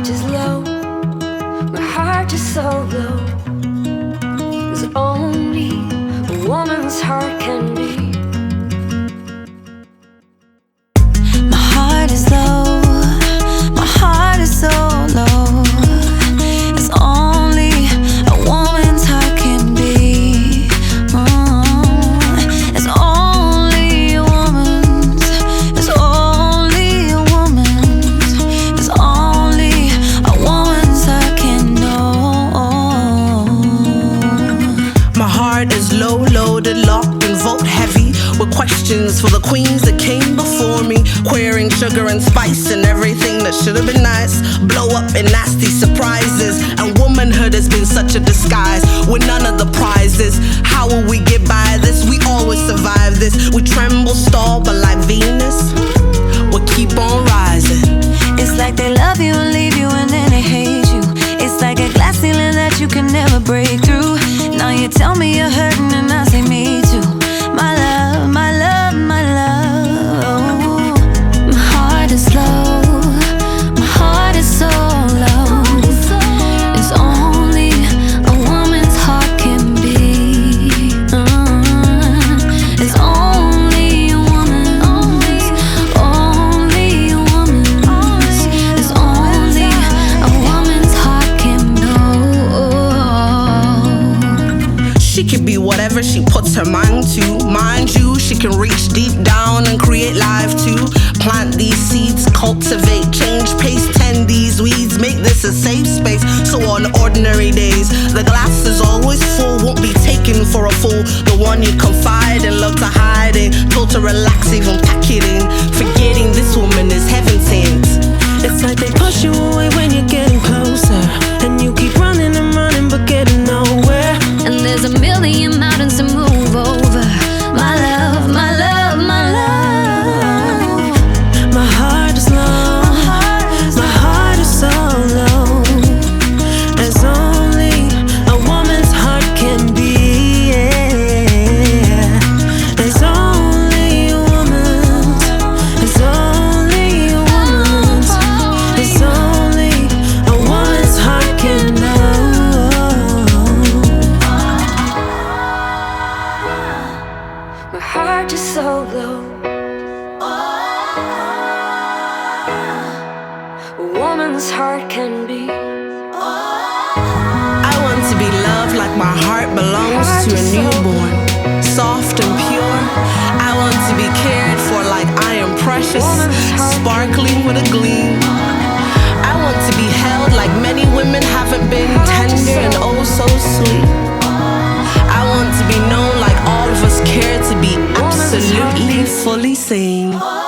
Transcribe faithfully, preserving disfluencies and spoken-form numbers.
heart is low, my heart is so low, 'cause only a woman's heart can be. My heart is low, my heart is so low. It's only a woman's heart can be. Mm. It's only a woman's. It's only a woman's. It's only a woman's heart can know. My heart is low, loaded, locked and vote heavy, with questions for the queens that came before me, queering sugar and spice and everything that should have been nice, blow up in nasty surprises. And womanhood has been such a disguise, with none of the prizes. How will we get by this? We always survive this. We tremble, stall, but like Venus, we'll keep on rising. It's like they love you and leave you and then they hate you. It's like a glass ceiling that you can never break through. Now you tell me you're hurting and I say me too. My love, my love, my love. My heart is low, my heart is so low. It's only a woman's heart can be. Mm. It's only a woman's, only a woman's. It's only a woman's heart can know. She can be whatever she puts her mind to. Mind you, she can reach deep down and create life too. Plant these seeds, cultivate, change pace, tend these weeds, make this a safe space. So on ordinary days, the glass is always full, won't be taken for a fool. The one you confide and love to hide in, told to relax, even pack it in. Forgetting this woman is heaven sent. It's like they push you away when you're getting closer, and you keep running and running but getting nowhere. And there's a million mountains to move over. My love, my love, my love. My heart is low, my heart is so low. As only a woman's heart can be. Yeah. It's only a woman's. It's only a woman's. It's only a woman's heart can know. My heart is so low, a woman's heart can be. I want to be loved like my heart belongs to a newborn, soft and pure. I want to be cared for like I am precious, sparkling with a gleam. I want to be held like many women haven't been, tender and oh so sweet. I want to be known like all of us care to be absolutely fully seen.